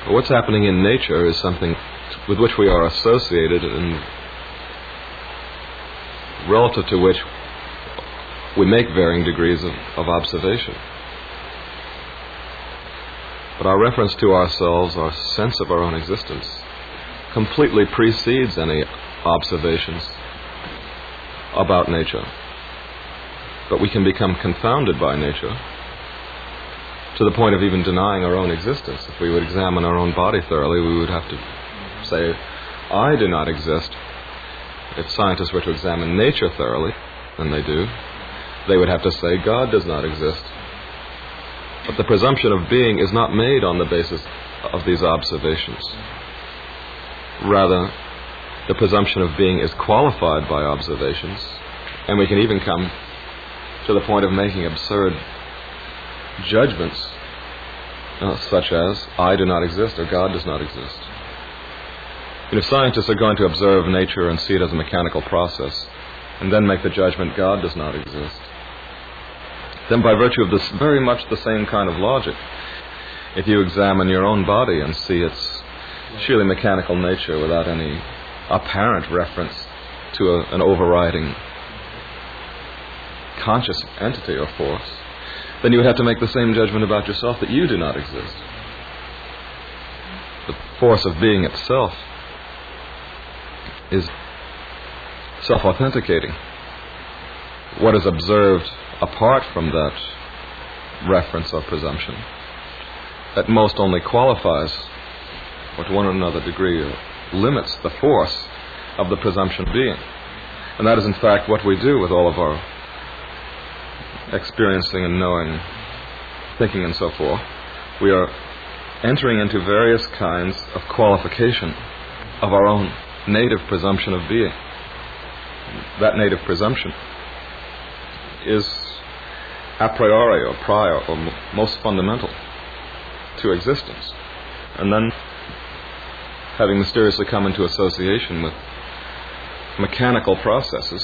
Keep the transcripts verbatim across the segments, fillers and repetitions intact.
But what's happening in nature is something with which we are associated and relative to which we make varying degrees of, of observation. But our reference to ourselves, our sense of our own existence, completely precedes any observations about nature. But we can become confounded by nature to the point of even denying our own existence. If we would examine our own body thoroughly, we would have to say, I do not exist. If scientists were to examine nature thoroughly, and they do, they would have to say, God does not exist. But the presumption of being is not made on the basis of these observations. Rather, the presumption of being is qualified by observations, and we can even come to the point of making absurd judgments, uh, such as, I do not exist or God does not exist. And if scientists are going to observe nature and see it as a mechanical process, and then make the judgment, God does not exist, then by virtue of this very much the same kind of logic, if you examine your own body and see its sheerly mechanical nature without any apparent reference to a, an overriding conscious entity or force, then you would have to make the same judgment about yourself, that you do not exist. The force of being itself is self-authenticating. What is observed apart from that reference or presumption at most only qualifies, or to one or another degree limits, the force of the presumption of being. And that is in fact what we do with all of our experiencing and knowing, thinking and so forth. We are entering into various kinds of qualification of our own native presumption of being. That native presumption is a priori or prior or m- most fundamental to existence. And then, having mysteriously come into association with mechanical processes,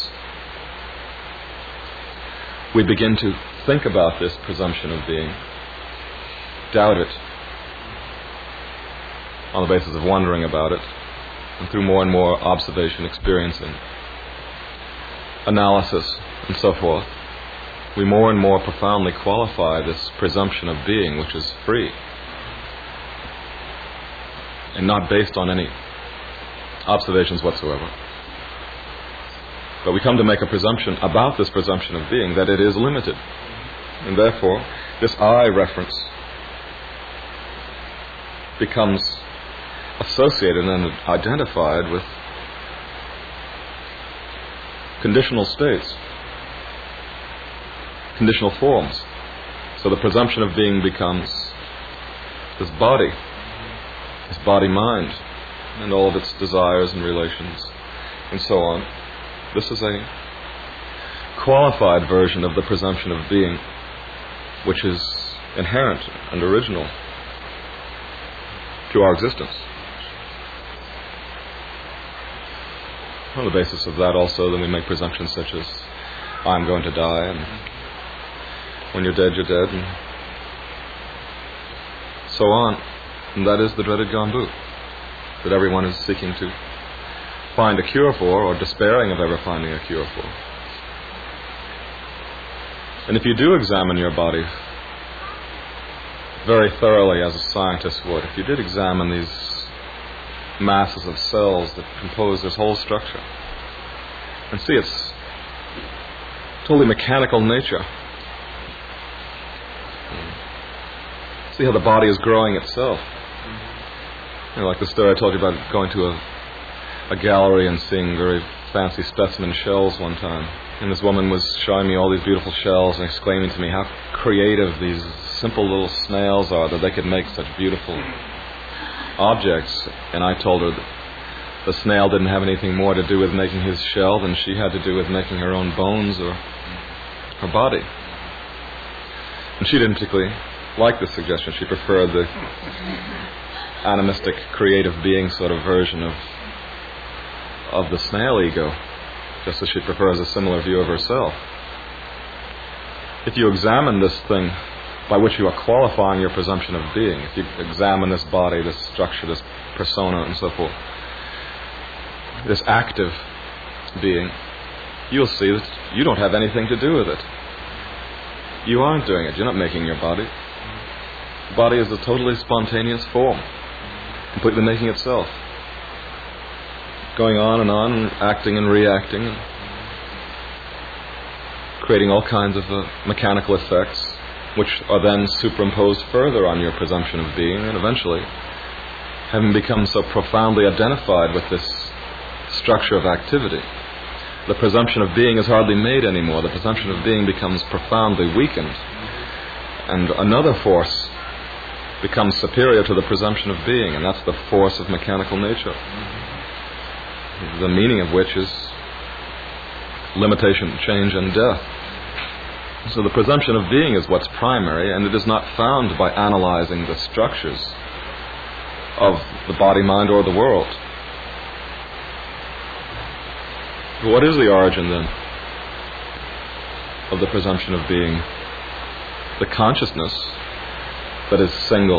we begin to think about this presumption of being, doubt it on the basis of wondering about it, and through more and more observation, experiencing, analysis, and so forth, we more and more profoundly qualify this presumption of being, which is free and not based on any observations whatsoever. But we come to make a presumption about this presumption of being, that it is limited. And therefore, this I reference becomes associated and identified with conditional states, conditional forms. So the presumption of being becomes this body, this body-mind, and all of its desires and relations, and so on. This is a qualified version of the presumption of being, which is inherent and original to our existence. On the basis of that also, then we make presumptions such as, I'm going to die, and when you're dead, you're dead, and so on. And that is the dreaded Gambu, that everyone is seeking to find a cure for, or despairing of ever finding a cure for. And if you do examine your body very thoroughly as a scientist would, if you did examine these masses of cells that compose this whole structure and see its totally mechanical nature, see how the body is growing itself. You know, like the story I told you about going to a, a gallery and seeing very fancy specimen shells one time. And this woman was showing me all these beautiful shells and exclaiming to me how creative these simple little snails are, that they could make such beautiful objects. And I told her that the snail didn't have anything more to do with making his shell than she had to do with making her own bones or her body. And she didn't particularly like this suggestion. She preferred the animistic, creative being sort of version of of the snail ego, just as she prefers a similar view of herself. If you examine this thing by which you are qualifying your presumption of being. If you examine this body, this structure, this persona, and so forth, this active being, you'll see that you don't have anything to do with it. You aren't doing it. You're not making your body. The body is a totally spontaneous form, completely making itself, going on and on, and acting and reacting, and creating all kinds of uh, mechanical effects, which are then superimposed further on your presumption of being, and eventually, having become so profoundly identified with this structure of activity, the presumption of being is hardly made anymore. The presumption of being becomes profoundly weakened, and another force becomes superior to the presumption of being, and that's the force of mechanical nature, the meaning of which is limitation, change, and death. So the presumption of being is what's primary, and it is not found by analyzing the structures of the body, mind, or the world. What is the origin, then, of the presumption of being? The consciousness that is single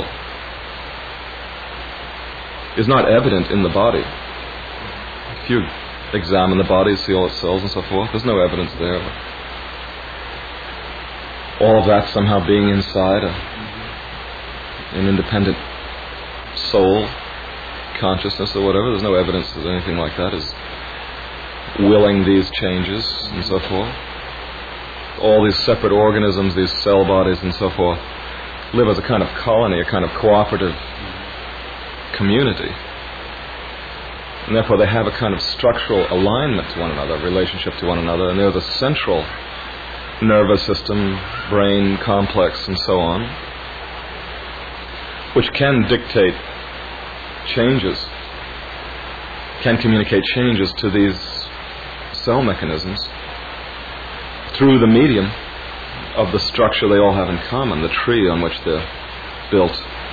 is not evident in the body. If you examine the body, see all its cells and so forth, there's no evidence there. All of that somehow being inside a, an independent soul, consciousness, or whatever, there's no evidence that anything like that is willing these changes and so forth. All these separate organisms, these cell bodies and so forth, live as a kind of colony, a kind of cooperative community. And therefore they have a kind of structural alignment to one another, relationship to one another, and they're the central nervous system, brain complex, and so on, which can dictate changes, can communicate changes to these cell mechanisms through the medium of the structure they all have in common, the tree on which they're built.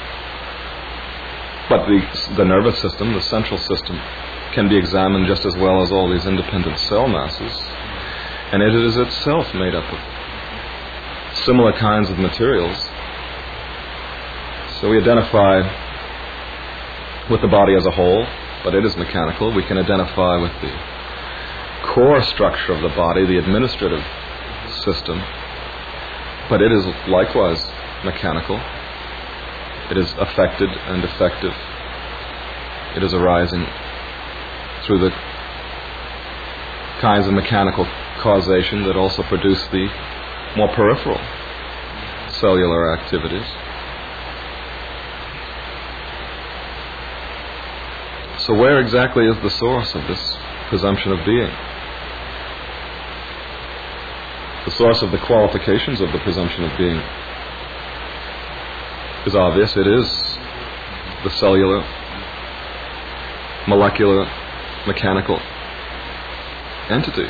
But the, the nervous system, the central system, can be examined just as well as all these independent cell masses, and it is itself made up of similar kinds of materials. So we identify with the body as a whole, but it is mechanical. We can identify with the core structure of the body, the administrative system, but it is likewise mechanical. It is affected and effective. It is arising through the kinds of mechanical causation that also produce the more peripheral cellular activities. So where exactly is the source of this presumption of being? The source of the qualifications of the presumption of being is obvious. It is the cellular, molecular, mechanical entity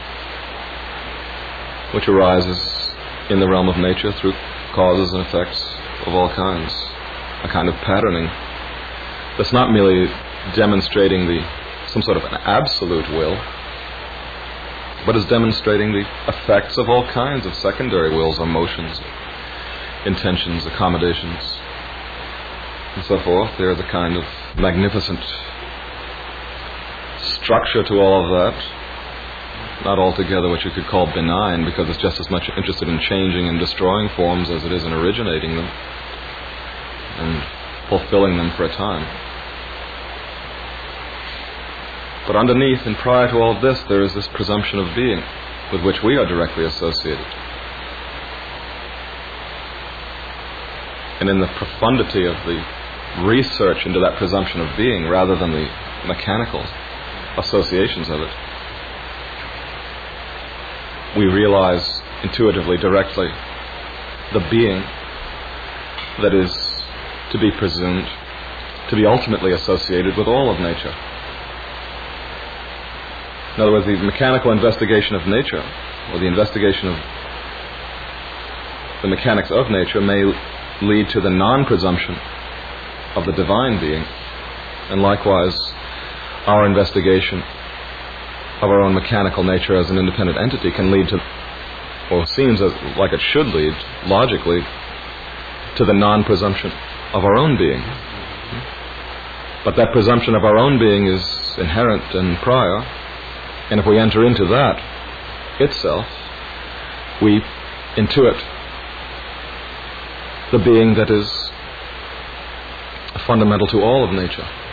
which arises in the realm of nature through causes and effects of all kinds, a kind of patterning that's not merely demonstrating the some sort of an absolute will, but is demonstrating the effects of all kinds of secondary wills or motions, intentions, accommodations, and so forth. There is a kind of magnificent structure to all of that, not altogether what you could call benign, because it's just as much interested in changing and destroying forms as it is in originating them and fulfilling them for a time. But underneath and prior to all of this, there is this presumption of being with which we are directly associated. And in the profundity of the research into that presumption of being, rather than the mechanical associations of it, we realize intuitively, directly, the being that is to be presumed to be ultimately associated with all of nature. In other words, the mechanical investigation of nature, or the investigation of the mechanics of nature, may lead to the non-presumption of the divine being, and likewise our investigation of our own mechanical nature as an independent entity can lead to, or seems as, like it should lead, logically, to the non-presumption of our own being. But that presumption of our own being is inherent and prior, and if we enter into that itself, we intuit the being that is fundamental to all of nature.